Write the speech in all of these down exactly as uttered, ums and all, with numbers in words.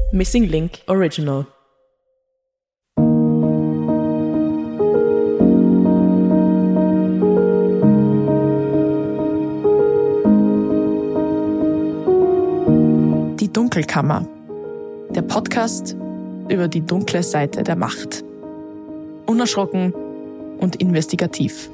Missing Link Original. Die Dunkelkammer. Der Podcast über die dunkle Seite der Macht. Unerschrocken und investigativ.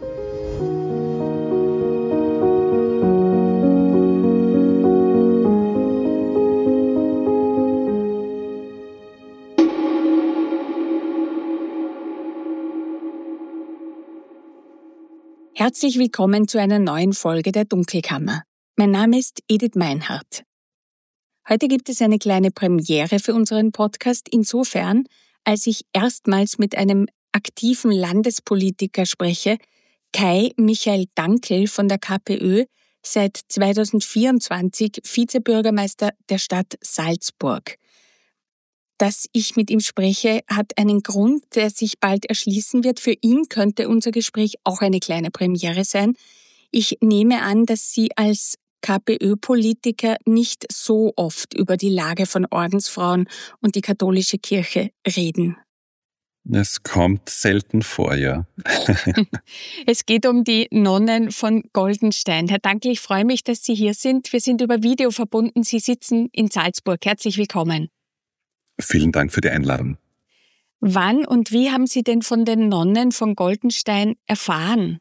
Herzlich willkommen zu einer neuen Folge der Dunkelkammer. Mein Name ist Edith Meinhardt. Heute gibt es eine kleine Premiere für unseren Podcast insofern, als ich erstmals mit einem aktiven Landespolitiker spreche, Kai Michael Dankel von der KPÖ, seit zweitausendvierundzwanzig Vizebürgermeister der Stadt Salzburg. Dass ich mit ihm spreche, hat einen Grund, der sich bald erschließen wird. Für ihn könnte unser Gespräch auch eine kleine Premiere sein. Ich nehme an, dass Sie als KPÖ-Politiker nicht so oft über die Lage von Ordensfrauen und die katholische Kirche reden. Es kommt selten vor, ja. Es geht um die Nonnen von Goldenstein. Herr Dankel, ich freue mich, dass Sie hier sind. Wir sind über Video verbunden. Sie sitzen in Salzburg. Herzlich willkommen. Vielen Dank für die Einladung. Wann und wie haben Sie denn von den Nonnen von Goldenstein erfahren?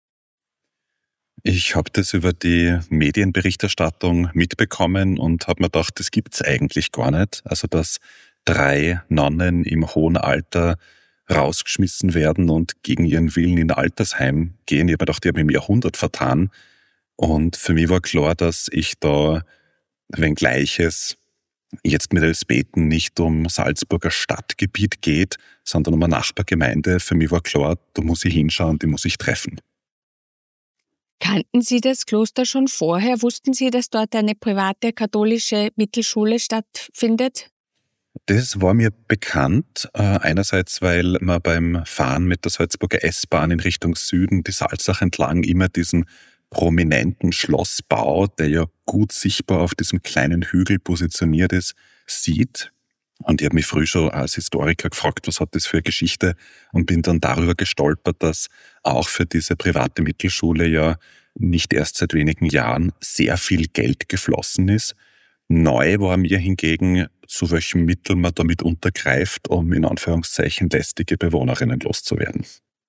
Ich habe das über die Medienberichterstattung mitbekommen und habe mir gedacht, das gibt's eigentlich gar nicht. Also dass drei Nonnen im hohen Alter rausgeschmissen werden und gegen ihren Willen in ein Altersheim gehen. Ich habe mir gedacht, die haben im Jahrhundert vertan. Und für mich war klar, dass ich da, wenngleich es jetzt mit Elsbeten nicht um Salzburger Stadtgebiet geht, sondern um eine Nachbargemeinde. Für mich war klar, da muss ich hinschauen, die muss ich treffen. Kannten Sie das Kloster schon vorher? Wussten Sie, dass dort eine private katholische Mittelschule stattfindet? Das war mir bekannt. Einerseits, weil man beim Fahren mit der Salzburger S-Bahn in Richtung Süden die Salzach entlang immer diesen prominenten Schlossbau, der ja gut sichtbar auf diesem kleinen Hügel positioniert ist, sieht. Und ich habe mich früh schon als Historiker gefragt, was hat das für eine Geschichte, und bin dann darüber gestolpert, dass auch für diese private Mittelschule ja nicht erst seit wenigen Jahren sehr viel Geld geflossen ist. Neu war mir hingegen, zu welchem Mittel man damit untergreift, um in Anführungszeichen lästige Bewohnerinnen loszuwerden.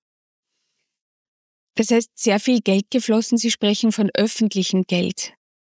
Das heißt, sehr viel Geld geflossen, Sie sprechen von öffentlichem Geld.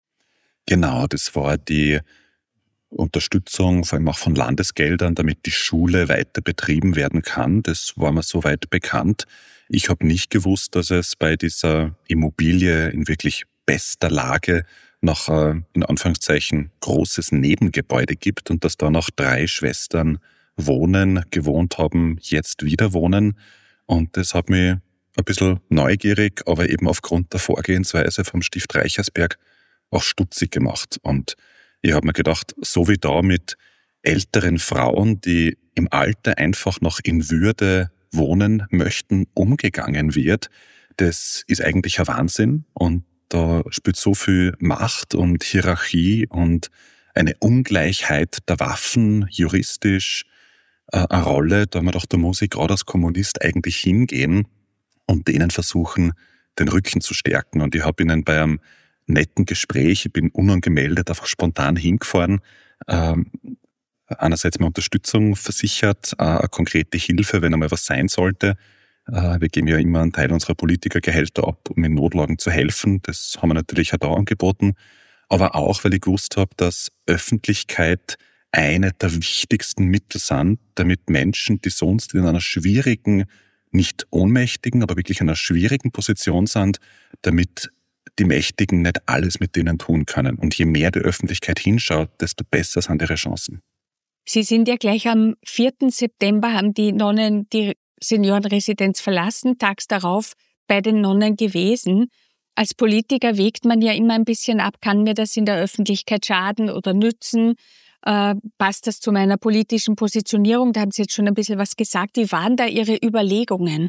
Genau, das war die Unterstützung, vor allem auch von Landesgeldern, damit die Schule weiter betrieben werden kann. Das war mir soweit bekannt. Ich habe nicht gewusst, dass es bei dieser Immobilie in wirklich bester Lage noch ein, in Anführungszeichen, großes Nebengebäude gibt und dass da noch drei Schwestern wohnen, gewohnt haben, jetzt wieder wohnen. Und das hat mich ein bisschen neugierig, aber eben aufgrund der Vorgehensweise vom Stift Reichersberg auch stutzig gemacht. Und ich habe mir gedacht, so wie da mit älteren Frauen, die im Alter einfach noch in Würde wohnen möchten, umgegangen wird, das ist eigentlich ein Wahnsinn. Und da spielt so viel Macht und Hierarchie und eine Ungleichheit der Waffen juristisch äh, eine Rolle. Da haben wir gedacht, da muss ich gerade als Kommunist eigentlich hingehen und denen versuchen, den Rücken zu stärken. Und ich habe ihnen bei einem netten Gespräch, ich bin unangemeldet, einfach spontan hingefahren, ähm, einerseits mir Unterstützung versichert, äh, eine konkrete Hilfe, wenn einmal was sein sollte. Äh, wir geben ja immer einen Teil unserer Politikergehälter ab, um in Notlagen zu helfen. Das haben wir natürlich auch da angeboten. Aber auch, weil ich gewusst habe, dass Öffentlichkeit eine der wichtigsten Mittel sind, damit Menschen, die sonst in einer schwierigen, nicht ohnmächtigen, aber wirklich in einer schwierigen Position sind, damit die Mächtigen nicht alles mit denen tun können. Und je mehr die Öffentlichkeit hinschaut, desto besser sind ihre Chancen. Sie sind ja gleich am vierten September, haben die Nonnen die Seniorenresidenz verlassen, tags darauf bei den Nonnen gewesen. Als Politiker wägt man ja immer ein bisschen ab, kann mir das in der Öffentlichkeit schaden oder nützen? Äh, passt das zu meiner politischen Positionierung? Da haben Sie jetzt schon ein bisschen was gesagt. Wie waren da Ihre Überlegungen?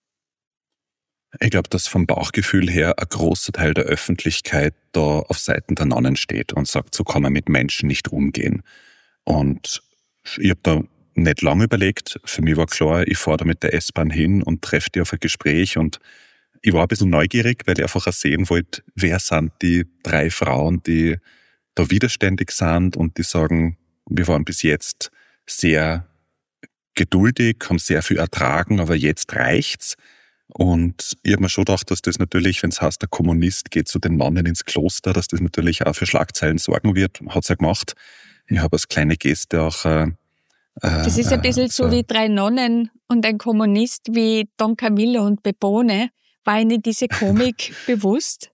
Ich glaube, dass vom Bauchgefühl her ein großer Teil der Öffentlichkeit da auf Seiten der Nonnen steht und sagt, so kann man mit Menschen nicht umgehen. Und ich habe da nicht lange überlegt. Für mich war klar, ich fahre da mit der S-Bahn hin und treffe die auf ein Gespräch. Und ich war ein bisschen neugierig, weil ich einfach auch sehen wollte, wer sind die drei Frauen, die da widerständig sind und die sagen, wir waren bis jetzt sehr geduldig, haben sehr viel ertragen, aber jetzt reicht's. Und ich habe mir schon gedacht, dass das natürlich, wenn es heißt, der Kommunist geht zu den Nonnen ins Kloster, dass das natürlich auch für Schlagzeilen sorgen wird. Hat's ja gemacht. Ich habe als kleine Geste auch... Äh, das ist ein bisschen so, so wie drei Nonnen und ein Kommunist wie Don Camillo und Pepone. War Ihnen diese Komik bewusst?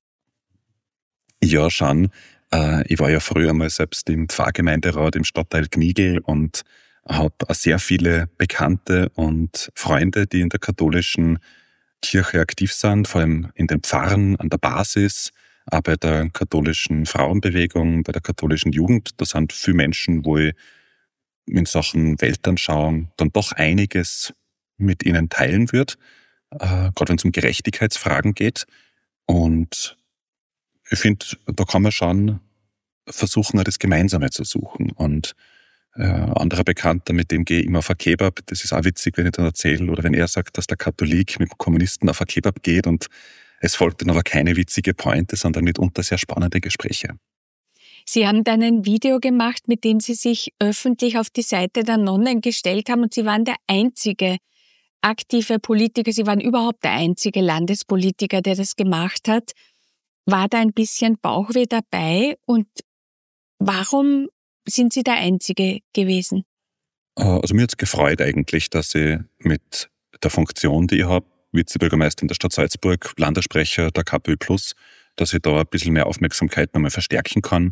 Ja, schon. Äh, ich war ja früher mal selbst im Pfarrgemeinderat im Stadtteil Gnigl und habe sehr viele Bekannte und Freunde, die in der katholischen Kirche aktiv sind, vor allem in den Pfarren an der Basis, auch bei der katholischen Frauenbewegung, bei der katholischen Jugend. Da sind viele Menschen, wo ich in Sachen Weltanschauung dann doch einiges mit ihnen teilen würde, äh, gerade wenn es um Gerechtigkeitsfragen geht. Und ich finde, da kann man schon versuchen, das Gemeinsame zu suchen. Und äh, anderer Bekannter, mit dem gehe ich immer auf ein Kebab, das ist auch witzig, wenn ich dann erzähle, oder wenn er sagt, dass der Katholik mit dem Kommunisten auf ein Kebab geht und es folgt dann aber keine witzige Pointe, sondern mitunter sehr spannende Gespräche. Sie haben dann ein Video gemacht, mit dem Sie sich öffentlich auf die Seite der Nonnen gestellt haben und Sie waren der einzige aktive Politiker, Sie waren überhaupt der einzige Landespolitiker, der das gemacht hat. War da ein bisschen Bauchweh dabei und warum sind Sie der Einzige gewesen? Also mir hat es gefreut eigentlich, dass ich mit der Funktion, die ich habe, Vizebürgermeister in der Stadt Salzburg, Landessprecher der KPÖ Plus, dass ich da ein bisschen mehr Aufmerksamkeit nochmal verstärken kann.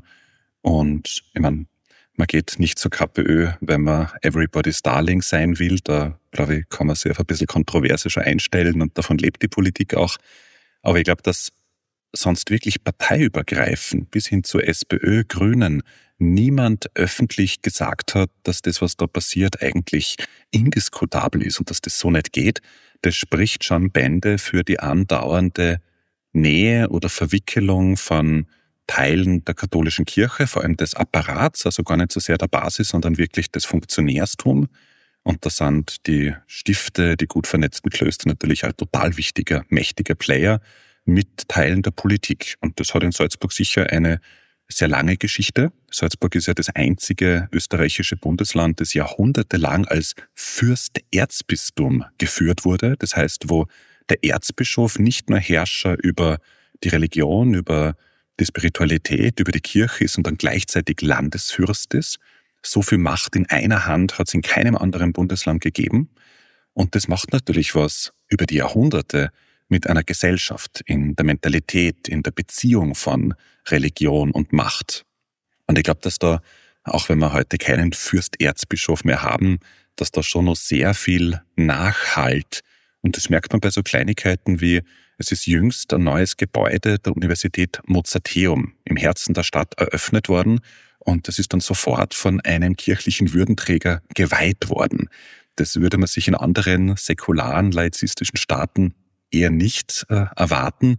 Und ich meine, man geht nicht zur KPÖ, wenn man Everybody's Darling sein will. Da, glaube ich, kann man sich auf ein bisschen Kontroverse schon einstellen und davon lebt die Politik auch. Aber ich glaube, dass sonst wirklich parteiübergreifend bis hin zur SPÖ, Grünen, niemand öffentlich gesagt hat, dass das, was da passiert, eigentlich indiskutabel ist und dass das so nicht geht. Das spricht schon Bände für die andauernde Nähe oder Verwickelung von Teilen der katholischen Kirche, vor allem des Apparats, also gar nicht so sehr der Basis, sondern wirklich des Funktionärstum. Und da sind die Stifte, die gut vernetzten Klöster natürlich ein total wichtiger, mächtiger Player mit Teilen der Politik. Und das hat in Salzburg sicher eine sehr lange Geschichte. Salzburg ist ja das einzige österreichische Bundesland, das jahrhundertelang als Fürsterzbistum geführt wurde. Das heißt, wo der Erzbischof nicht nur Herrscher über die Religion, über die Spiritualität, über die Kirche ist und dann gleichzeitig Landesfürst ist. So viel Macht in einer Hand hat es in keinem anderen Bundesland gegeben. Und das macht natürlich was über die Jahrhunderte mit einer Gesellschaft, in der Mentalität, in der Beziehung von Religion und Macht. Und ich glaube, dass da, auch wenn wir heute keinen Fürsterzbischof mehr haben, dass da schon noch sehr viel nachhalt. Und das merkt man bei so Kleinigkeiten wie, es ist jüngst ein neues Gebäude der Universität Mozarteum im Herzen der Stadt eröffnet worden. Und das ist dann sofort von einem kirchlichen Würdenträger geweiht worden. Das würde man sich in anderen säkularen, laizistischen Staaten eher nicht äh, erwarten.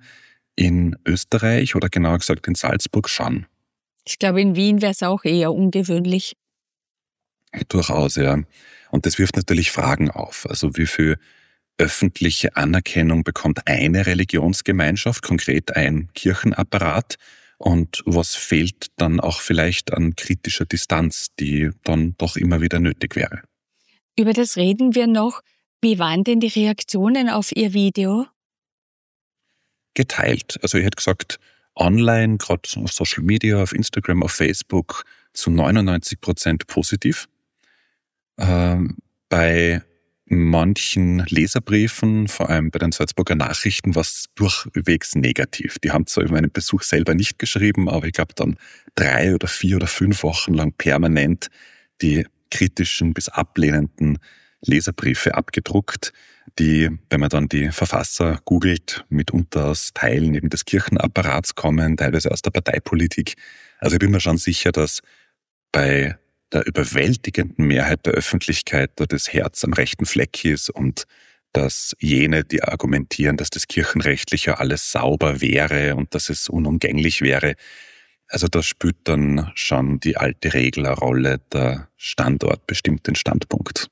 In Österreich oder genauer gesagt in Salzburg schon. Ich glaube, in Wien wäre es auch eher ungewöhnlich. Durchaus, ja. Und das wirft natürlich Fragen auf. Also wie viel öffentliche Anerkennung bekommt eine Religionsgemeinschaft, konkret ein Kirchenapparat? Und was fehlt dann auch vielleicht an kritischer Distanz, die dann doch immer wieder nötig wäre? Über das reden wir noch. Wie waren denn die Reaktionen auf Ihr Video? Geteilt. Also ich hätte gesagt, online, gerade auf Social Media, auf Instagram, auf Facebook, zu neunundneunzig Prozent positiv. Ähm, bei manchen Leserbriefen, vor allem bei den Salzburger Nachrichten, war es durchwegs negativ. Die haben zwar über meinen Besuch selber nicht geschrieben, aber ich glaube dann drei oder vier oder fünf Wochen lang permanent die kritischen bis ablehnenden Leserbriefe abgedruckt, die, wenn man dann die Verfasser googelt, mitunter aus Teilen eben des Kirchenapparats kommen, teilweise aus der Parteipolitik. Also ich bin mir schon sicher, dass bei der überwältigenden Mehrheit der Öffentlichkeit da das Herz am rechten Fleck ist und dass jene, die argumentieren, dass das kirchenrechtlich ja alles sauber wäre und dass es unumgänglich wäre, Also da spielt dann schon die alte Regel eine Rolle, der Standort bestimmt den Standpunkt.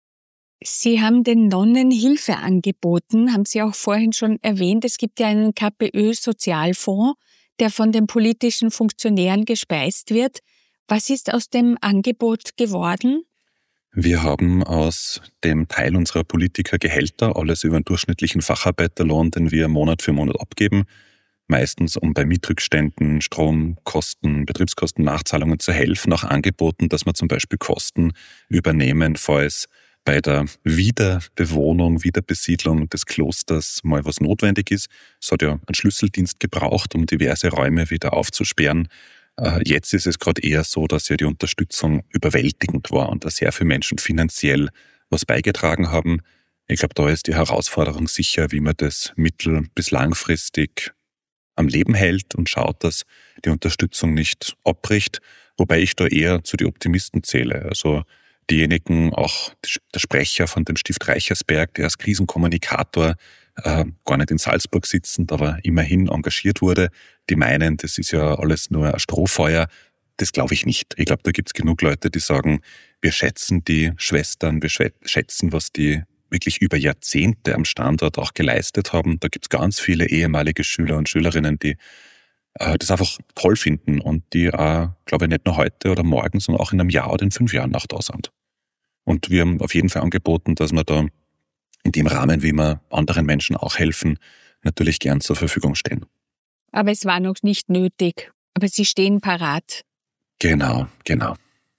Sie haben den Nonnen Hilfe angeboten, haben Sie auch vorhin schon erwähnt. Es gibt ja einen K P Ö-Sozialfonds, der von den politischen Funktionären gespeist wird. Was ist aus dem Angebot geworden? Wir haben aus dem Teil unserer Politikergehälter, alles über einen durchschnittlichen Facharbeiterlohn, den wir Monat für Monat abgeben, meistens um bei Mietrückständen, Stromkosten, Betriebskosten-Nachzahlungen zu helfen, auch angeboten, dass wir zum Beispiel Kosten übernehmen, falls bei der Wiederbewohnung, Wiederbesiedlung des Klosters mal was notwendig ist. Es hat ja einen Schlüsseldienst gebraucht, um diverse Räume wieder aufzusperren. Jetzt ist es gerade eher so, dass ja die Unterstützung überwältigend war und dass sehr viele Menschen finanziell was beigetragen haben. Ich glaube, da ist die Herausforderung sicher, wie man das mittel- bis langfristig am Leben hält und schaut, dass die Unterstützung nicht abbricht, wobei ich da eher zu den Optimisten zähle. Also diejenigen, auch der Sprecher von dem Stift Reichersberg, der als Krisenkommunikator äh, gar nicht in Salzburg sitzend, aber immerhin engagiert wurde, die meinen, das ist ja alles nur ein Strohfeuer. Das glaube ich nicht. Ich glaube, da gibt es genug Leute, die sagen, wir schätzen die Schwestern, wir schätzen, was die wirklich über Jahrzehnte am Standort auch geleistet haben. Da gibt es ganz viele ehemalige Schüler und Schülerinnen, die äh, das einfach toll finden und die, äh, glaube ich, nicht nur heute oder morgen, sondern auch in einem Jahr oder in fünf Jahren noch da sind. Und wir haben auf jeden Fall angeboten, dass wir da in dem Rahmen, wie wir anderen Menschen auch helfen, natürlich gern zur Verfügung stehen. Aber es war noch nicht nötig. Aber Sie stehen parat. Genau, genau.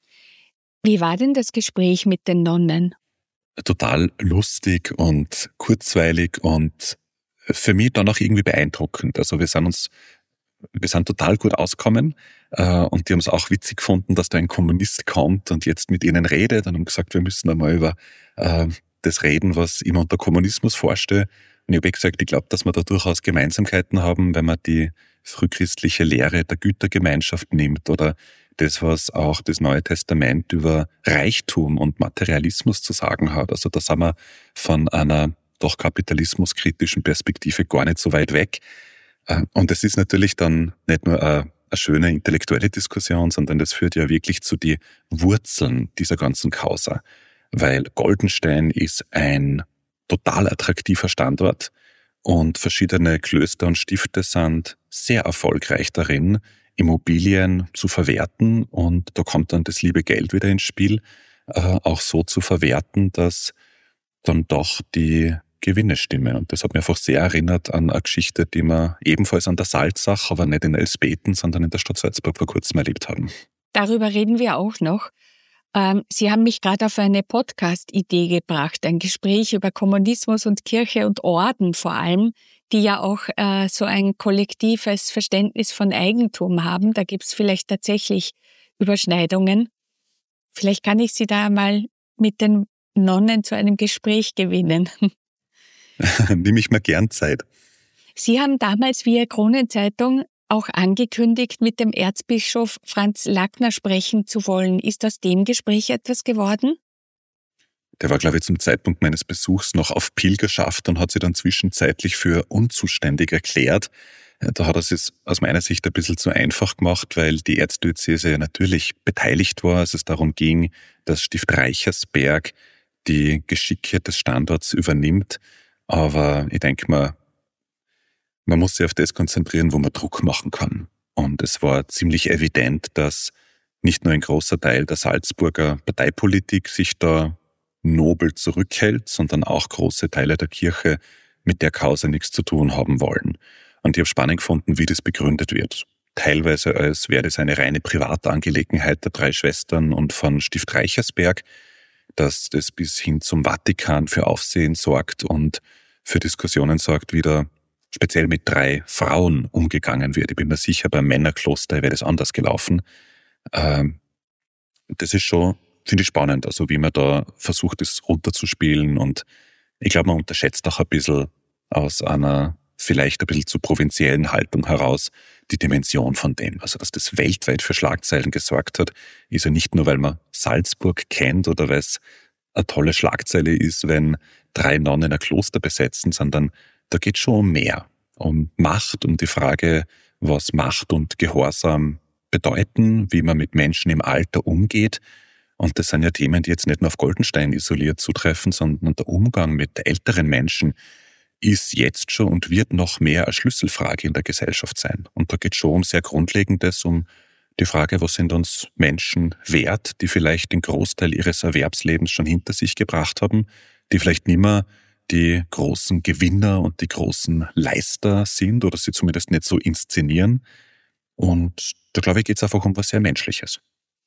Wie war denn das Gespräch mit den Nonnen? Total lustig und kurzweilig und für mich dann auch irgendwie beeindruckend. Also wir sind uns, wir sind total gut ausgekommen äh, und die haben es auch witzig gefunden, dass da ein Kommunist kommt und jetzt mit ihnen redet und haben gesagt, wir müssen einmal über äh, das reden, was ich mir unter Kommunismus vorstelle. Und ich habe gesagt, ich glaube, dass wir da durchaus Gemeinsamkeiten haben, wenn man die frühchristliche Lehre der Gütergemeinschaft nimmt oder das, was auch das Neue Testament über Reichtum und Materialismus zu sagen hat. Also da sind wir von einer doch kapitalismuskritischen Perspektive gar nicht so weit weg. Und das ist natürlich dann nicht nur eine, eine schöne intellektuelle Diskussion, sondern das führt ja wirklich zu den Wurzeln dieser ganzen Causa. Weil Goldenstein ist ein total attraktiver Standort und verschiedene Klöster und Stifte sind sehr erfolgreich darin, Immobilien zu verwerten und da kommt dann das liebe Geld wieder ins Spiel, äh, auch so zu verwerten, dass dann doch die Gewinne stimmen. Und das hat mir einfach sehr erinnert an eine Geschichte, die wir ebenfalls an der Salzach, aber nicht in Elsbeten, sondern in der Stadt Salzburg vor kurzem erlebt haben. Darüber reden wir auch noch. Ähm, Sie haben mich gerade auf eine Podcast-Idee gebracht, ein Gespräch über Kommunismus und Kirche und Orden vor allem, die ja auch äh, so ein kollektives Verständnis von Eigentum haben. Da gibt es vielleicht tatsächlich Überschneidungen. Vielleicht kann ich Sie da mal mit den Nonnen zu einem Gespräch gewinnen. Nehme ich mir gern Zeit. Sie haben damals via Kronenzeitung auch angekündigt, mit dem Erzbischof Franz Lackner sprechen zu wollen. Ist aus dem Gespräch etwas geworden? Der war, glaube ich, zum Zeitpunkt meines Besuchs noch auf Pilgerschaft und hat sich dann zwischenzeitlich für unzuständig erklärt. Da hat er es aus meiner Sicht ein bisschen zu einfach gemacht, weil die Erzdiözese ja natürlich beteiligt war, als es darum ging, dass Stift Reichersberg die Geschicke des Standorts übernimmt. Aber ich denke mal, man muss sich auf das konzentrieren, wo man Druck machen kann. Und es war ziemlich evident, dass nicht nur ein großer Teil der Salzburger Parteipolitik sich da nobel zurückhält, sondern auch große Teile der Kirche mit der Causa nichts zu tun haben wollen. Und ich habe spannend gefunden, wie das begründet wird. Teilweise als wäre das eine reine Privatangelegenheit der drei Schwestern und von Stift Reichersberg, dass das bis hin zum Vatikan für Aufsehen sorgt und für Diskussionen sorgt, wie da speziell mit drei Frauen umgegangen wird. Ich bin mir sicher, beim Männerkloster wäre das anders gelaufen. Ähm, das ist schon, finde ich, spannend, also wie man da versucht, das runterzuspielen. Und ich glaube, man unterschätzt auch ein bisschen aus einer vielleicht ein bisschen zu provinziellen Haltung heraus die Dimension von dem. Also dass das weltweit für Schlagzeilen gesorgt hat, ist ja nicht nur, weil man Salzburg kennt oder weil es eine tolle Schlagzeile ist, wenn drei Nonnen ein Kloster besetzen, sondern da geht es schon um mehr. Um Macht, um die Frage, was Macht und Gehorsam bedeuten, wie man mit Menschen im Alter umgeht. Und das sind ja Themen, die jetzt nicht nur auf Goldenstein isoliert zutreffen, sondern der Umgang mit älteren Menschen ist jetzt schon und wird noch mehr eine Schlüsselfrage in der Gesellschaft sein. Und da geht es schon um sehr Grundlegendes, um die Frage, was sind uns Menschen wert, die vielleicht den Großteil ihres Erwerbslebens schon hinter sich gebracht haben, die vielleicht nicht mehr die großen Gewinner und die großen Leister sind oder sie zumindest nicht so inszenieren. Und da glaube ich, geht es einfach um was sehr Menschliches.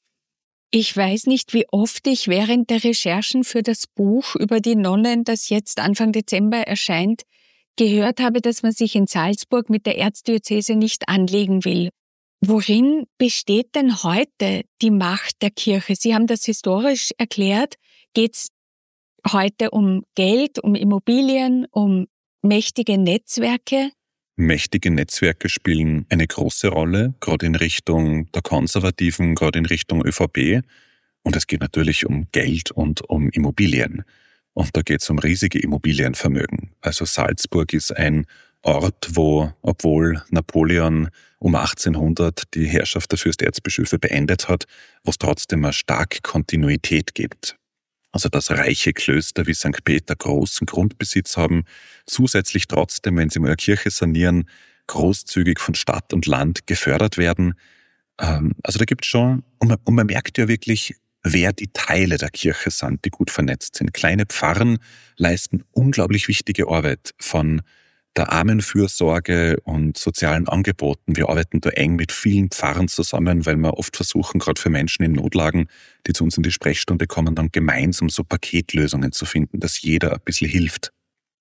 Ich weiß nicht, wie oft ich während der Recherchen für das Buch über die Nonnen, das jetzt Anfang Dezember erscheint, gehört habe, dass man sich in Salzburg mit der Erzdiözese nicht anlegen will. Worin besteht denn heute die Macht der Kirche? Sie haben das historisch erklärt. Geht es heute um Geld, um Immobilien, um mächtige Netzwerke? Mächtige Netzwerke spielen eine große Rolle, gerade in Richtung der Konservativen, gerade in Richtung ÖVP. Und es geht natürlich um Geld und um Immobilien. Und da geht es um riesige Immobilienvermögen. Also Salzburg ist ein Ort, wo, obwohl Napoleon um achtzehnhundert die Herrschaft der Fürsterzbischöfe beendet hat, wo es trotzdem eine starke Kontinuität gibt. Also dass reiche Klöster wie Sankt Peter großen Grundbesitz haben, zusätzlich trotzdem, wenn sie mal eine Kirche sanieren, großzügig von Stadt und Land gefördert werden. Also da gibt es schon, und man, und man merkt ja wirklich, wer die Teile der Kirche sind, die gut vernetzt sind. Kleine Pfarren leisten unglaublich wichtige Arbeit von der Armenfürsorge und sozialen Angeboten. Wir arbeiten da eng mit vielen Pfarren zusammen, weil wir oft versuchen, gerade für Menschen in Notlagen, die zu uns in die Sprechstunde kommen, dann gemeinsam so Paketlösungen zu finden, dass jeder ein bisschen hilft.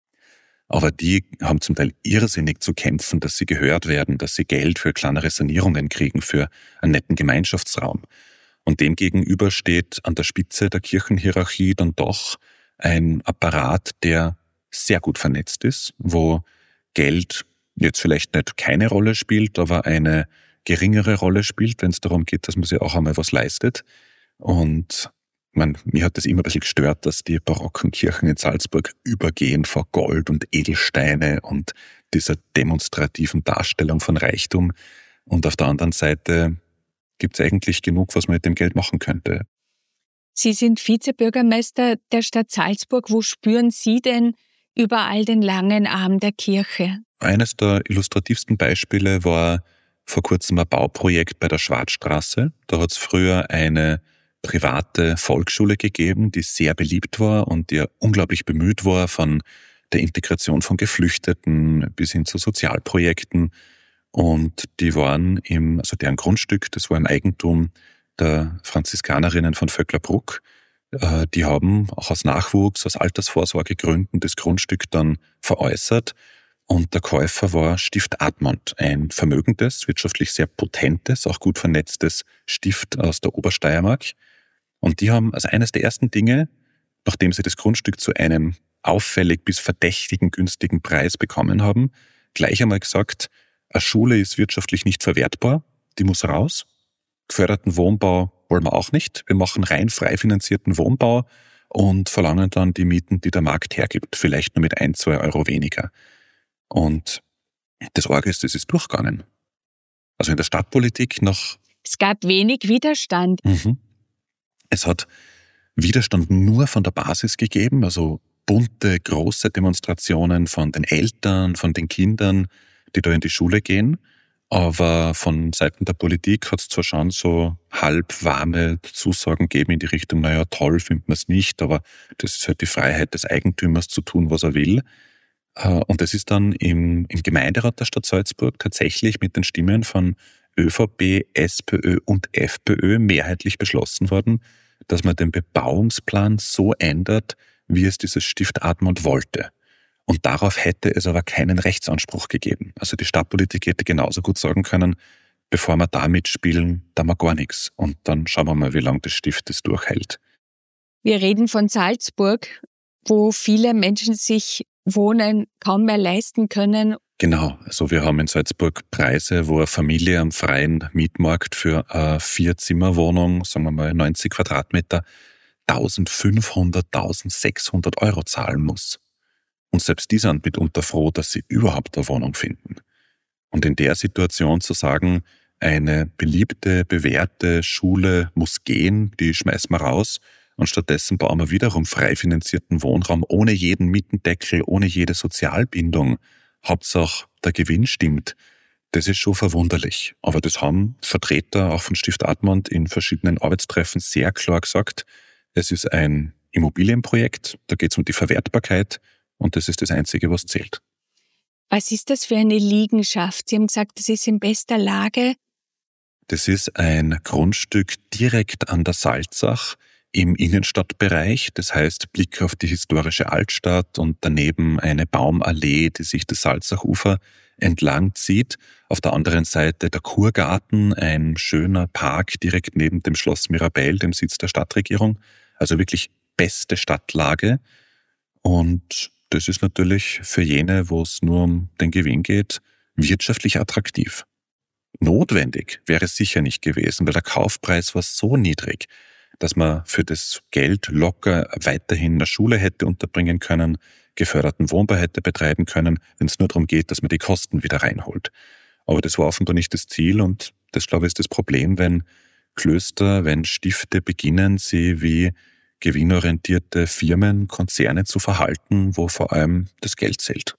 Aber die haben zum Teil irrsinnig zu kämpfen, dass sie gehört werden, dass sie Geld für kleinere Sanierungen kriegen, für einen netten Gemeinschaftsraum. Und dem gegenüber steht an der Spitze der Kirchenhierarchie dann doch ein Apparat, der sehr gut vernetzt ist, wo Geld jetzt vielleicht nicht keine Rolle spielt, aber eine geringere Rolle spielt, wenn es darum geht, dass man sich auch einmal was leistet. Und man, mir hat das immer ein bisschen gestört, dass die barocken Kirchen in Salzburg übergehen vor Gold und Edelsteine und dieser demonstrativen Darstellung von Reichtum. Und auf der anderen Seite gibt es eigentlich genug, was man mit dem Geld machen könnte. Sie sind Vizebürgermeister der Stadt Salzburg. Wo spüren Sie denn überall den langen Arm der Kirche? Eines der illustrativsten Beispiele war vor kurzem ein Bauprojekt bei der Schwarzstraße. Da hat es früher eine private Volksschule gegeben, die sehr beliebt war und die unglaublich bemüht war von der Integration von Geflüchteten bis hin zu Sozialprojekten. Und die waren im, also deren Grundstück, das war im Eigentum der Franziskanerinnen von Vöcklerbruck. Die haben auch aus Nachwuchs, aus Altersvorsorgegründen das Grundstück dann veräußert. Und der Käufer war Stift Admont, ein vermögendes, wirtschaftlich sehr potentes, auch gut vernetztes Stift aus der Obersteiermark. Und die haben als eines der ersten Dinge, nachdem sie das Grundstück zu einem auffällig bis verdächtigen günstigen Preis bekommen haben, gleich einmal gesagt, eine Schule ist wirtschaftlich nicht verwertbar, die muss raus. Geförderten Wohnbau wollen wir auch nicht. Wir machen rein frei finanzierten Wohnbau und verlangen dann die Mieten, die der Markt hergibt, vielleicht nur mit ein, zwei Euro weniger. Und das Orge ist, das ist durchgegangen. Also in der Stadtpolitik noch... Es gab wenig Widerstand. Mhm. Es hat Widerstand nur von der Basis gegeben, also bunte, große Demonstrationen von den Eltern, von den Kindern, die da in die Schule gehen. Aber von Seiten der Politik hat es zwar schon so halb warme Zusagen gegeben in die Richtung, naja, toll findet man es nicht, aber das ist halt die Freiheit des Eigentümers zu tun, was er will. Und das ist dann im, im Gemeinderat der Stadt Salzburg tatsächlich mit den Stimmen von ÖVP, SPÖ und FPÖ mehrheitlich beschlossen worden, dass man den Bebauungsplan so ändert, wie es dieses Stift Admont wollte. Und darauf hätte es aber keinen Rechtsanspruch gegeben. Also die Stadtpolitik hätte genauso gut sagen können, bevor wir da mitspielen, da wir gar nichts. Und dann schauen wir mal, wie lange das Stift das durchhält. Wir reden von Salzburg, wo viele Menschen sich Wohnen kaum mehr leisten können. Genau, also wir haben in Salzburg Preise, wo eine Familie am freien Mietmarkt für eine Vier-Zimmer-Wohnung, sagen wir mal neunzig Quadratmeter, eintausendfünfhundert, eintausendsechshundert Euro zahlen muss. Und selbst die sind mitunter froh, dass sie überhaupt eine Wohnung finden. Und in der Situation zu sagen, eine beliebte, bewährte Schule muss gehen, die schmeißen wir raus und stattdessen bauen wir wiederum frei finanzierten Wohnraum ohne jeden Mietendeckel, ohne jede Sozialbindung. Hauptsache der Gewinn stimmt. Das ist schon verwunderlich. Aber das haben Vertreter auch von Stift Admont in verschiedenen Arbeitstreffen sehr klar gesagt. Es ist ein Immobilienprojekt, da geht es um die Verwertbarkeit und das ist das Einzige, was zählt. Was ist das für eine Liegenschaft? Sie haben gesagt, das ist in bester Lage. Das ist ein Grundstück direkt an der Salzach im Innenstadtbereich. Das heißt, Blick auf die historische Altstadt und daneben eine Baumallee, die sich das Salzachufer entlang zieht. Auf der anderen Seite der Kurgarten, ein schöner Park direkt neben dem Schloss Mirabell, dem Sitz der Stadtregierung. Also wirklich beste Stadtlage. Und das ist natürlich für jene, wo es nur um den Gewinn geht, wirtschaftlich attraktiv. Notwendig wäre es sicher nicht gewesen, weil der Kaufpreis war so niedrig, dass man für das Geld locker weiterhin eine Schule hätte unterbringen können, geförderten Wohnbau hätte betreiben können, wenn es nur darum geht, dass man die Kosten wieder reinholt. Aber das war offenbar nicht das Ziel und das, glaube ich, ist das Problem, wenn Klöster, wenn Stifte beginnen, sie wie gewinnorientierte Firmen, Konzerne zu verhalten, wo vor allem das Geld zählt.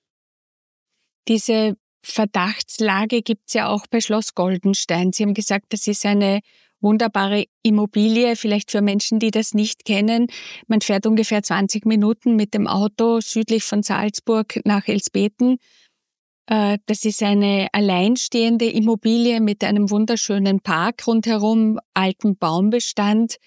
Diese Verdachtslage gibt es ja auch bei Schloss Goldenstein. Sie haben gesagt, das ist eine wunderbare Immobilie, vielleicht für Menschen, die das nicht kennen. Man fährt ungefähr zwanzig Minuten mit dem Auto südlich von Salzburg nach Elsbeten. Das ist eine alleinstehende Immobilie mit einem wunderschönen Park rundherum, altem Baumbestand.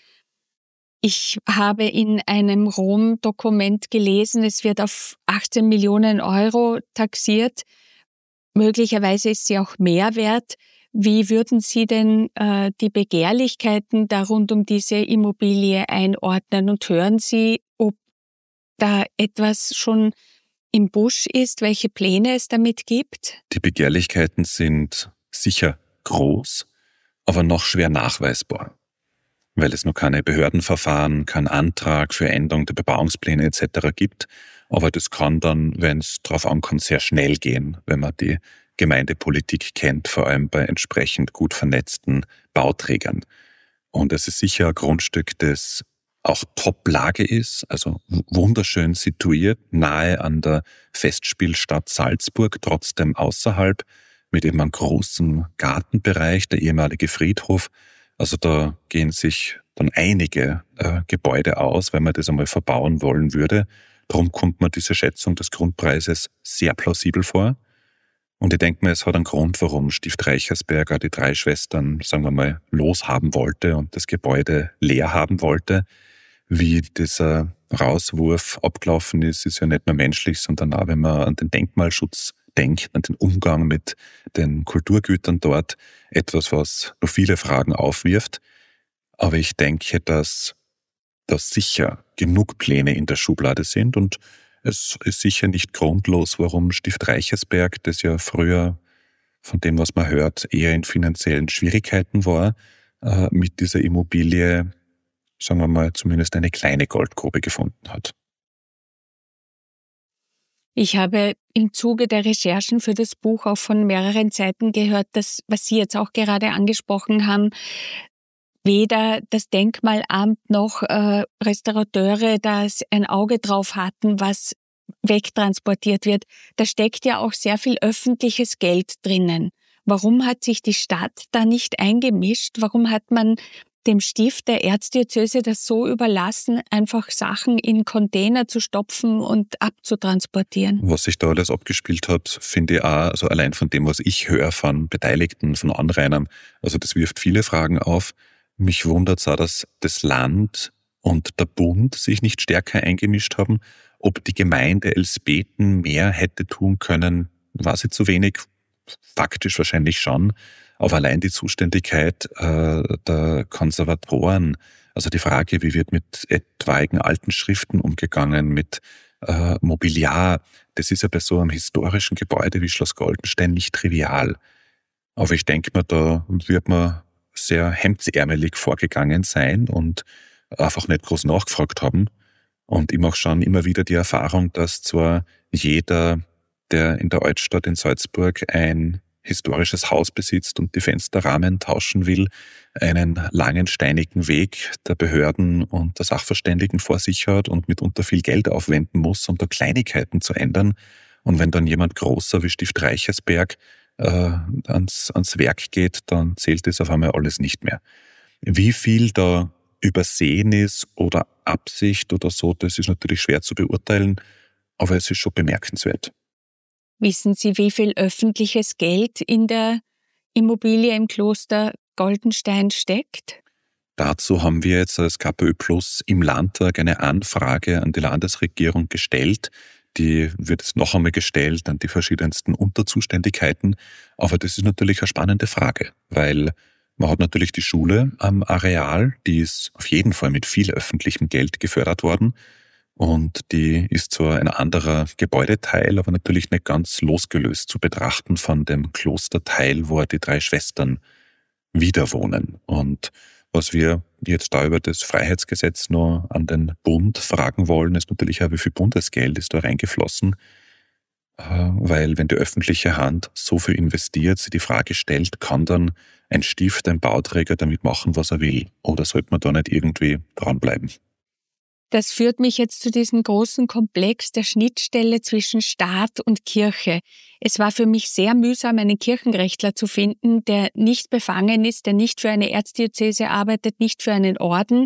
Ich habe in einem Rom-Dokument gelesen, es wird auf achtzehn Millionen Euro taxiert. Möglicherweise ist sie auch mehr wert. Wie würden Sie denn äh, die Begehrlichkeiten da rund um diese Immobilie einordnen? Und hören Sie, ob da etwas schon im Busch ist, welche Pläne es damit gibt? Die Begehrlichkeiten sind sicher groß, aber noch schwer nachweisbar, weil es noch keine Behördenverfahren, keinen Antrag für Änderung der Bebauungspläne et cetera gibt. Aber das kann dann, wenn es drauf ankommt, sehr schnell gehen, wenn man die Gemeindepolitik kennt, vor allem bei entsprechend gut vernetzten Bauträgern. Und es ist sicher ein Grundstück, das auch Top-Lage ist, also wunderschön situiert, nahe an der Festspielstadt Salzburg, trotzdem außerhalb, mit eben einem großen Gartenbereich, der ehemalige Friedhof. Also da gehen sich dann einige äh, Gebäude aus, wenn man das einmal verbauen wollen würde. Darum kommt mir diese Schätzung des Grundpreises sehr plausibel vor. Und ich denke mir, es hat einen Grund, warum Stift Reichersberger die drei Schwestern, sagen wir mal, loshaben wollte und das Gebäude leer haben wollte. Wie dieser Rauswurf abgelaufen ist, ist ja nicht nur menschlich, sondern auch, wenn man an den Denkmalschutz denkt, an den Umgang mit den Kulturgütern dort, etwas, was noch viele Fragen aufwirft. Aber ich denke, dass da sicher genug Pläne in der Schublade sind und es ist sicher nicht grundlos, warum Stift Reichersberg, das ja früher von dem, was man hört, eher in finanziellen Schwierigkeiten war, mit dieser Immobilie, sagen wir mal, zumindest eine kleine Goldgrube gefunden hat. Ich habe im Zuge der Recherchen für das Buch auch von mehreren Seiten gehört, dass, was Sie jetzt auch gerade angesprochen haben, weder das Denkmalamt noch äh, Restaurateure da ein Auge drauf hatten, was wegtransportiert wird. Da steckt ja auch sehr viel öffentliches Geld drinnen. Warum hat sich die Stadt da nicht eingemischt? Warum hat man dem Stift der Erzdiözese das so überlassen, einfach Sachen in Container zu stopfen und abzutransportieren? Was sich da alles abgespielt hat, finde ich auch, also allein von dem, was ich höre von Beteiligten, von Anrainern, also das wirft viele Fragen auf. Mich wundert es auch, dass das Land und der Bund sich nicht stärker eingemischt haben. Ob die Gemeinde Elsbeten mehr hätte tun können, weiß ich zu wenig. Faktisch wahrscheinlich schon. Aber allein die Zuständigkeit äh, der Konservatoren, also die Frage, wie wird mit etwaigen alten Schriften umgegangen, mit äh, Mobiliar, das ist ja bei so einem historischen Gebäude wie Schloss Goldenstein nicht trivial. Aber ich denke mir, da wird man sehr hemdsärmelig vorgegangen sein und einfach nicht groß nachgefragt haben. Und ich mache schon immer wieder die Erfahrung, dass zwar jeder, der in der Altstadt in Salzburg ein historisches Haus besitzt und die Fensterrahmen tauschen will, einen langen steinigen Weg der Behörden und der Sachverständigen vor sich hat und mitunter viel Geld aufwenden muss, um da Kleinigkeiten zu ändern. Und wenn dann jemand größer wie Stift Reichersberg äh, ans, ans Werk geht, dann zählt das auf einmal alles nicht mehr. Wie viel da übersehen ist oder Absicht oder so, das ist natürlich schwer zu beurteilen, aber es ist schon bemerkenswert. Wissen Sie, wie viel öffentliches Geld in der Immobilie im Kloster Goldenstein steckt? Dazu haben wir jetzt als KPÖ Plus im Landtag eine Anfrage an die Landesregierung gestellt. Die wird jetzt noch einmal gestellt an die verschiedensten Unterzuständigkeiten. Aber das ist natürlich eine spannende Frage, weil man hat natürlich die Schule am Areal, die ist auf jeden Fall mit viel öffentlichem Geld gefördert worden. Und die ist zwar ein anderer Gebäudeteil, aber natürlich nicht ganz losgelöst zu betrachten von dem Klosterteil, wo die drei Schwestern wieder wohnen. Und was wir jetzt da über das Freiheitsgesetz noch an den Bund fragen wollen, ist natürlich auch, wie viel Bundesgeld ist da reingeflossen. Weil wenn die öffentliche Hand so viel investiert, sie die Frage stellt, kann dann ein Stift, ein Bauträger damit machen, was er will? Oder sollte man da nicht irgendwie dranbleiben? Das führt mich jetzt zu diesem großen Komplex der Schnittstelle zwischen Staat und Kirche. Es war für mich sehr mühsam, einen Kirchenrechtler zu finden, der nicht befangen ist, der nicht für eine Erzdiözese arbeitet, nicht für einen Orden.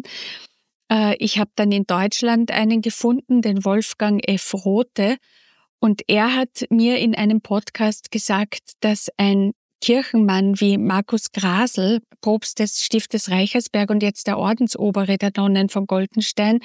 Ich habe dann in Deutschland einen gefunden, den Wolfgang F. Rothe. Und er hat mir in einem Podcast gesagt, dass ein Kirchenmann wie Markus Grasel, Propst des Stiftes Reichersberg und jetzt der Ordensobere der Nonnen von Goldenstein,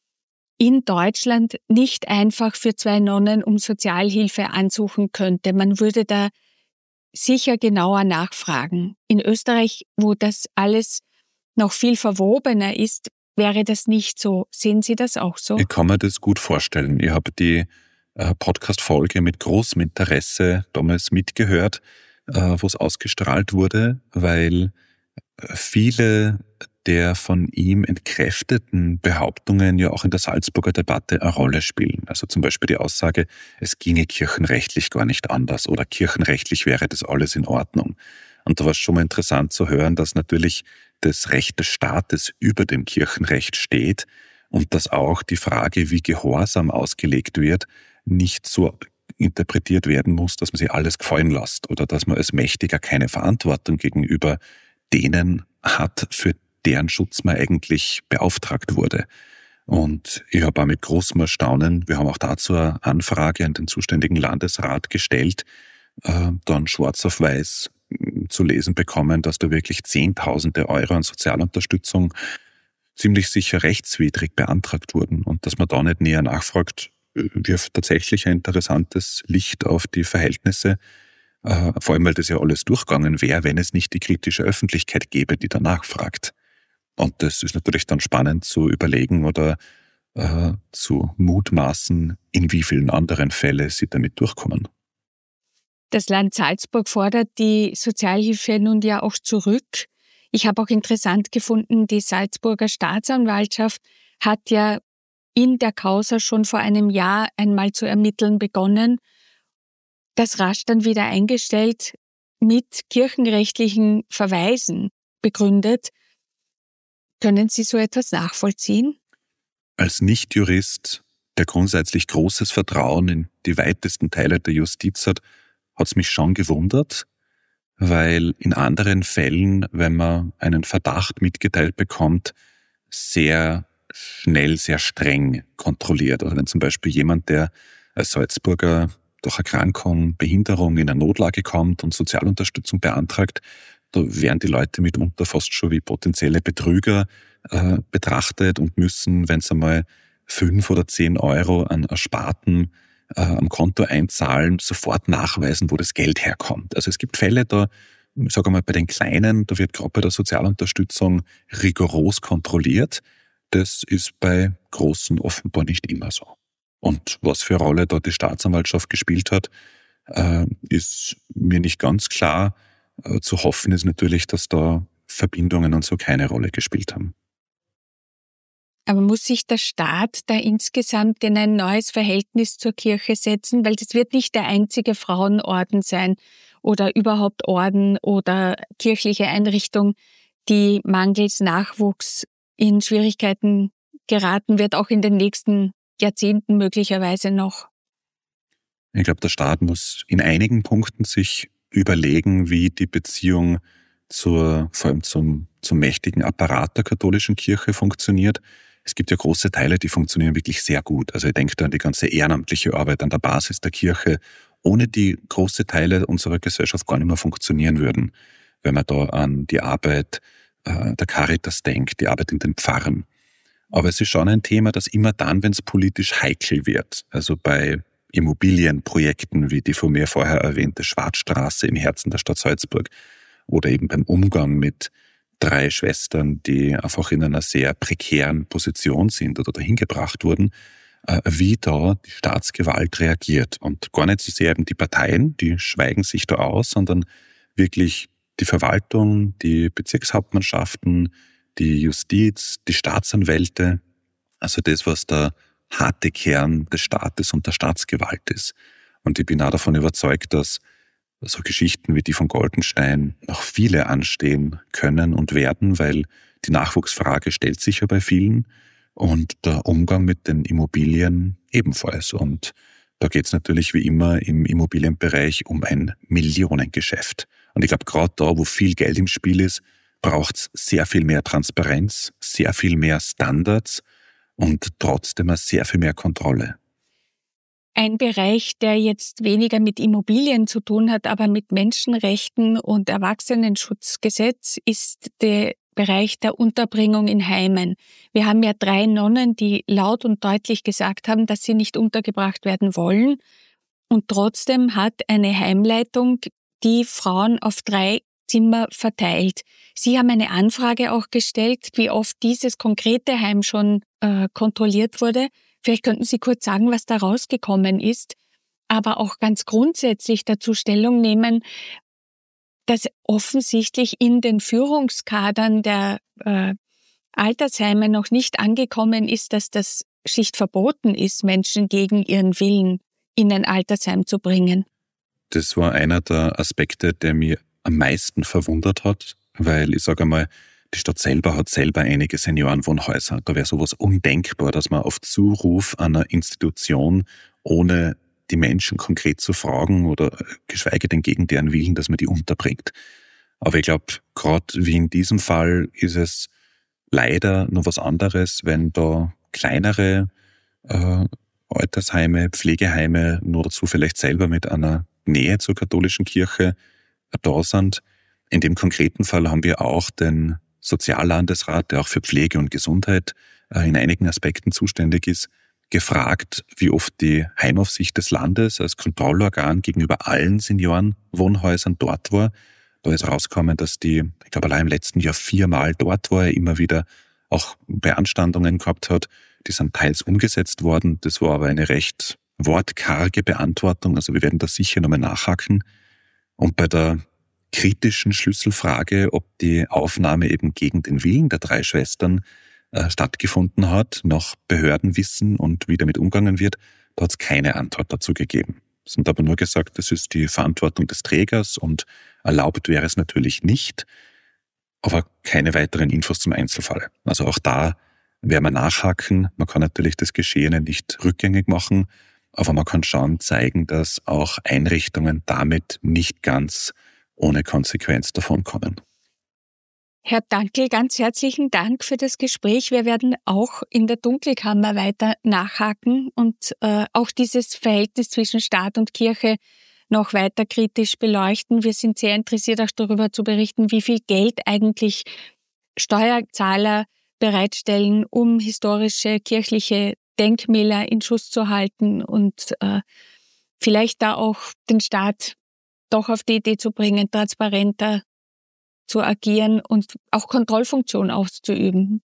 in Deutschland nicht einfach für zwei Nonnen um Sozialhilfe ansuchen könnte. Man würde da sicher genauer nachfragen. In Österreich, wo das alles noch viel verwobener ist, wäre das nicht so. Sehen Sie das auch so? Ich kann mir das gut vorstellen. Ich habe die Podcast-Folge mit großem Interesse damals mitgehört, wo es ausgestrahlt wurde, weil viele der von ihm entkräfteten Behauptungen ja auch in der Salzburger Debatte eine Rolle spielen. Also zum Beispiel die Aussage, es ginge kirchenrechtlich gar nicht anders oder kirchenrechtlich wäre das alles in Ordnung. Und da war es schon mal interessant zu hören, dass natürlich das Recht des Staates über dem Kirchenrecht steht und dass auch die Frage, wie Gehorsam ausgelegt wird, nicht so interpretiert werden muss, dass man sich alles gefallen lässt oder dass man als Mächtiger keine Verantwortung gegenüber denen hat, für deren Schutz man eigentlich beauftragt wurde. Und ich habe auch mit großem Erstaunen, wir haben auch dazu eine Anfrage an den zuständigen Landesrat gestellt, äh, dann schwarz auf weiß zu lesen bekommen, dass da wirklich Zehntausende Euro an Sozialunterstützung ziemlich sicher rechtswidrig beantragt wurden und dass man da nicht näher nachfragt, wirft tatsächlich ein interessantes Licht auf die Verhältnisse, äh, vor allem weil das ja alles durchgegangen wäre, wenn es nicht die kritische Öffentlichkeit gäbe, die danach fragt. Und das ist natürlich dann spannend zu überlegen oder äh, zu mutmaßen, in wie vielen anderen Fällen sie damit durchkommen. Das Land Salzburg fordert die Sozialhilfe nun ja auch zurück. Ich habe auch interessant gefunden, die Salzburger Staatsanwaltschaft hat ja in der Causa schon vor einem Jahr einmal zu ermitteln begonnen, das rasch dann wieder eingestellt, mit kirchenrechtlichen Verweisen begründet. Können Sie so etwas nachvollziehen? Als Nichtjurist, der grundsätzlich großes Vertrauen in die weitesten Teile der Justiz hat, hat es mich schon gewundert, weil in anderen Fällen, wenn man einen Verdacht mitgeteilt bekommt, sehr schnell, sehr streng kontrolliert. Also wenn zum Beispiel jemand, der als Salzburger durch Erkrankung, Behinderung in eine Notlage kommt und Sozialunterstützung beantragt, da werden die Leute mitunter fast schon wie potenzielle Betrüger äh, betrachtet und müssen, wenn sie einmal fünf oder zehn Euro an Ersparten äh, am Konto einzahlen, sofort nachweisen, wo das Geld herkommt. Also es gibt Fälle, da, ich sage mal, bei den Kleinen, da wird gerade bei der Sozialunterstützung rigoros kontrolliert. Das ist bei Großen offenbar nicht immer so. Und was für eine Rolle da die Staatsanwaltschaft gespielt hat, äh, ist mir nicht ganz klar. Äh, zu hoffen ist natürlich, dass da Verbindungen und so keine Rolle gespielt haben. Aber muss sich der Staat da insgesamt in ein neues Verhältnis zur Kirche setzen? Weil das wird nicht der einzige Frauenorden sein oder überhaupt Orden oder kirchliche Einrichtung, die mangels Nachwuchs in Schwierigkeiten geraten wird, auch in den nächsten Jahrzehnten möglicherweise noch? Ich glaube, der Staat muss in einigen Punkten sich überlegen, wie die Beziehung zur, vor allem zum, zum mächtigen Apparat der katholischen Kirche funktioniert. Es gibt ja große Teile, die funktionieren wirklich sehr gut. Also ich denke da an die ganze ehrenamtliche Arbeit an der Basis der Kirche, ohne die große Teile unserer Gesellschaft gar nicht mehr funktionieren würden. Wenn man da an die Arbeit äh, der Caritas denkt, die Arbeit in den Pfarren. Aber es ist schon ein Thema, das immer dann, wenn es politisch heikel wird, also bei Immobilienprojekten wie die von mir vorher erwähnte Schwarzstraße im Herzen der Stadt Salzburg oder eben beim Umgang mit drei Schwestern, die einfach in einer sehr prekären Position sind oder dahin gebracht wurden, wie da die Staatsgewalt reagiert. Und gar nicht so sehr eben die Parteien, die schweigen sich da aus, sondern wirklich die Verwaltung, die Bezirkshauptmannschaften, die Justiz, die Staatsanwälte, also das, was der harte Kern des Staates und der Staatsgewalt ist. Und ich bin auch davon überzeugt, dass so Geschichten wie die von Goldenstein noch viele anstehen können und werden, weil die Nachwuchsfrage stellt sich ja bei vielen und der Umgang mit den Immobilien ebenfalls. Und da geht es natürlich wie immer im Immobilienbereich um ein Millionengeschäft. Und ich glaube, gerade da, wo viel Geld im Spiel ist, braucht es sehr viel mehr Transparenz, sehr viel mehr Standards und trotzdem sehr viel mehr Kontrolle. Ein Bereich, der jetzt weniger mit Immobilien zu tun hat, aber mit Menschenrechten und Erwachsenenschutzgesetz, ist der Bereich der Unterbringung in Heimen. Wir haben ja drei Nonnen, die laut und deutlich gesagt haben, dass sie nicht untergebracht werden wollen. Und trotzdem hat eine Heimleitung die Frauen auf drei Zimmer verteilt. Sie haben eine Anfrage auch gestellt, wie oft dieses konkrete Heim schon äh, kontrolliert wurde. Vielleicht könnten Sie kurz sagen, was da rausgekommen ist, aber auch ganz grundsätzlich dazu Stellung nehmen, dass offensichtlich in den Führungskadern der äh, Altersheime noch nicht angekommen ist, dass das schlicht verboten ist, Menschen gegen ihren Willen in ein Altersheim zu bringen. Das war einer der Aspekte, der mir am meisten verwundert hat, weil ich sage einmal, die Stadt selber hat selber einige Seniorenwohnhäuser. Da wäre sowas undenkbar, dass man auf Zuruf einer Institution, ohne die Menschen konkret zu fragen oder geschweige denn gegen deren Willen, dass man die unterbringt. Aber ich glaube, gerade wie in diesem Fall ist es leider noch was anderes, wenn da kleinere äh, Altersheime, Pflegeheime nur dazu vielleicht selber mit einer Nähe zur katholischen Kirche da sind. In dem konkreten Fall haben wir auch den Soziallandesrat, der auch für Pflege und Gesundheit in einigen Aspekten zuständig ist, gefragt, wie oft die Heimaufsicht des Landes als Kontrollorgan gegenüber allen Seniorenwohnhäusern dort war. Da ist rausgekommen, dass die, ich glaube, allein im letzten Jahr viermal dort war, er immer wieder auch Beanstandungen gehabt hat. Die sind teils umgesetzt worden. Das war aber eine recht wortkarge Beantwortung. Also wir werden da sicher nochmal nachhaken. Und bei der kritischen Schlüsselfrage, ob die Aufnahme eben gegen den Willen der drei Schwestern äh, stattgefunden hat, nach Behördenwissen und wie damit umgegangen wird, da hat es keine Antwort dazu gegeben. Es sind aber nur gesagt, das ist die Verantwortung des Trägers und erlaubt wäre es natürlich nicht, aber keine weiteren Infos zum Einzelfall. Also auch da werden wir nachhaken. Man kann natürlich das Geschehene nicht rückgängig machen, aber man kann schon zeigen, dass auch Einrichtungen damit nicht ganz ohne Konsequenz davonkommen. Herr Dankl, ganz herzlichen Dank für das Gespräch. Wir werden auch in der Dunkelkammer weiter nachhaken und äh, auch dieses Verhältnis zwischen Staat und Kirche noch weiter kritisch beleuchten. Wir sind sehr interessiert, auch darüber zu berichten, wie viel Geld eigentlich Steuerzahler bereitstellen, um historische kirchliche Denkmäler in Schuss zu halten und äh, vielleicht da auch den Staat doch auf die Idee zu bringen, transparenter zu agieren und auch Kontrollfunktion auszuüben.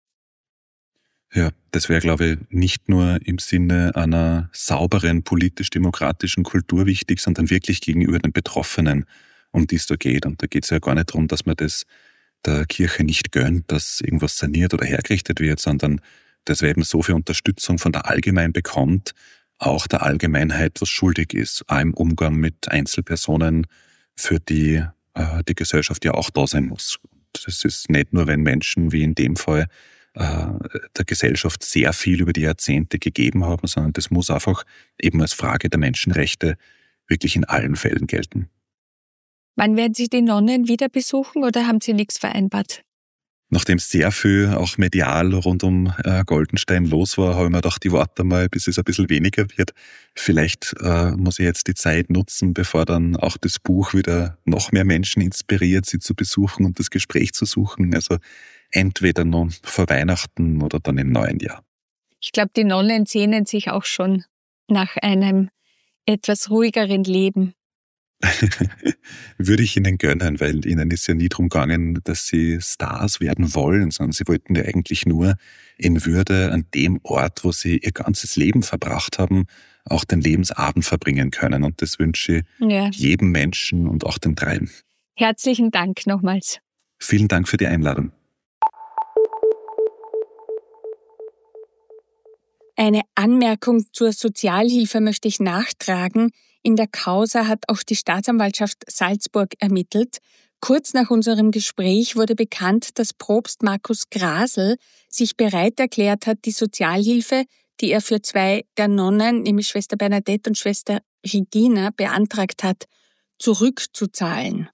Ja, das wäre, glaube ich, nicht nur im Sinne einer sauberen politisch-demokratischen Kultur wichtig, sondern wirklich gegenüber den Betroffenen, um die es da geht. Und da geht es ja gar nicht darum, dass man das der Kirche nicht gönnt, dass irgendwas saniert oder hergerichtet wird, sondern dass wer eben so viel Unterstützung von der Allgemein bekommt, auch der Allgemeinheit was schuldig ist, auch im Umgang mit Einzelpersonen, für die äh, die Gesellschaft ja auch da sein muss. Das ist nicht nur, wenn Menschen wie in dem Fall äh, der Gesellschaft sehr viel über die Jahrzehnte gegeben haben, sondern das muss einfach eben als Frage der Menschenrechte wirklich in allen Fällen gelten. Wann werden Sie die Nonnen wieder besuchen oder haben Sie nichts vereinbart? Nachdem sehr viel auch medial rund um äh, Goldenstein los war, habe ich mir gedacht, ich warte mal, bis es ein bisschen weniger wird. Vielleicht äh, muss ich jetzt die Zeit nutzen, bevor dann auch das Buch wieder noch mehr Menschen inspiriert, sie zu besuchen und das Gespräch zu suchen. Also entweder noch vor Weihnachten oder dann im neuen Jahr. Ich glaube, die Nonnen sehnen sich auch schon nach einem etwas ruhigeren Leben. Würde ich ihnen gönnen, weil ihnen ist ja nie darum gegangen, dass sie Stars werden wollen, sondern sie wollten ja eigentlich nur in Würde an dem Ort, wo sie ihr ganzes Leben verbracht haben, auch den Lebensabend verbringen können. Und das wünsche ich Ja. jedem Menschen und auch den dreien. Herzlichen Dank nochmals. Vielen Dank für die Einladung. Eine Anmerkung zur Sozialhilfe möchte ich nachtragen. In der Causa hat auch die Staatsanwaltschaft Salzburg ermittelt. Kurz nach unserem Gespräch wurde bekannt, dass Propst Markus Grasl sich bereit erklärt hat, die Sozialhilfe, die er für zwei der Nonnen, nämlich Schwester Bernadette und Schwester Regina, beantragt hat, zurückzuzahlen.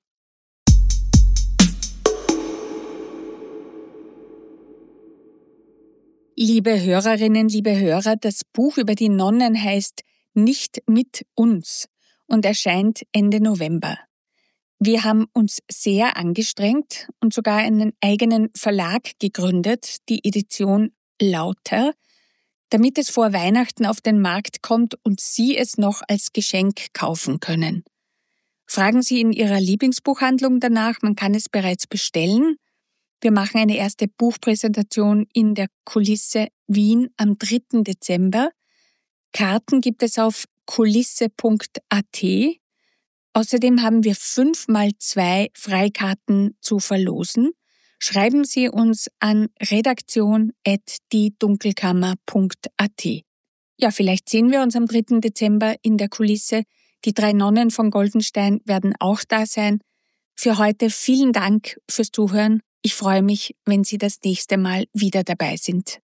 Liebe Hörerinnen, liebe Hörer, das Buch über die Nonnen heißt Nicht mit uns und erscheint Ende November. Wir haben uns sehr angestrengt und sogar einen eigenen Verlag gegründet, die Edition Lauter, damit es vor Weihnachten auf den Markt kommt und Sie es noch als Geschenk kaufen können. Fragen Sie in Ihrer Lieblingsbuchhandlung danach, man kann es bereits bestellen. Wir machen eine erste Buchpräsentation in der Kulisse Wien am dritten Dezember. Karten gibt es auf kulisse punkt a t. Außerdem haben wir fünf mal zwei Freikarten zu verlosen. Schreiben Sie uns an redaktion at die dunkelkammer punkt a t. Ja, vielleicht sehen wir uns am dritten Dezember in der Kulisse. Die drei Nonnen von Goldenstein werden auch da sein. Für heute vielen Dank fürs Zuhören. Ich freue mich, wenn Sie das nächste Mal wieder dabei sind.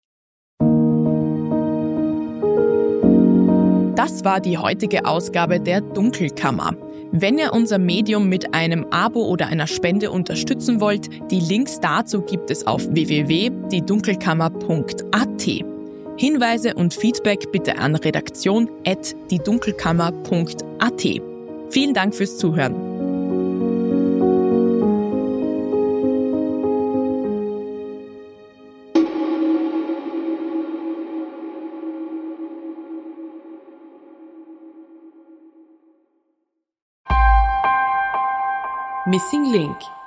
Das war die heutige Ausgabe der Dunkelkammer. Wenn ihr unser Medium mit einem Abo oder einer Spende unterstützen wollt, die Links dazu gibt es auf w w w punkt die dunkelkammer punkt a t. Hinweise und Feedback bitte an redaktion at die dunkelkammer punkt a t. Vielen Dank fürs Zuhören. Missing Link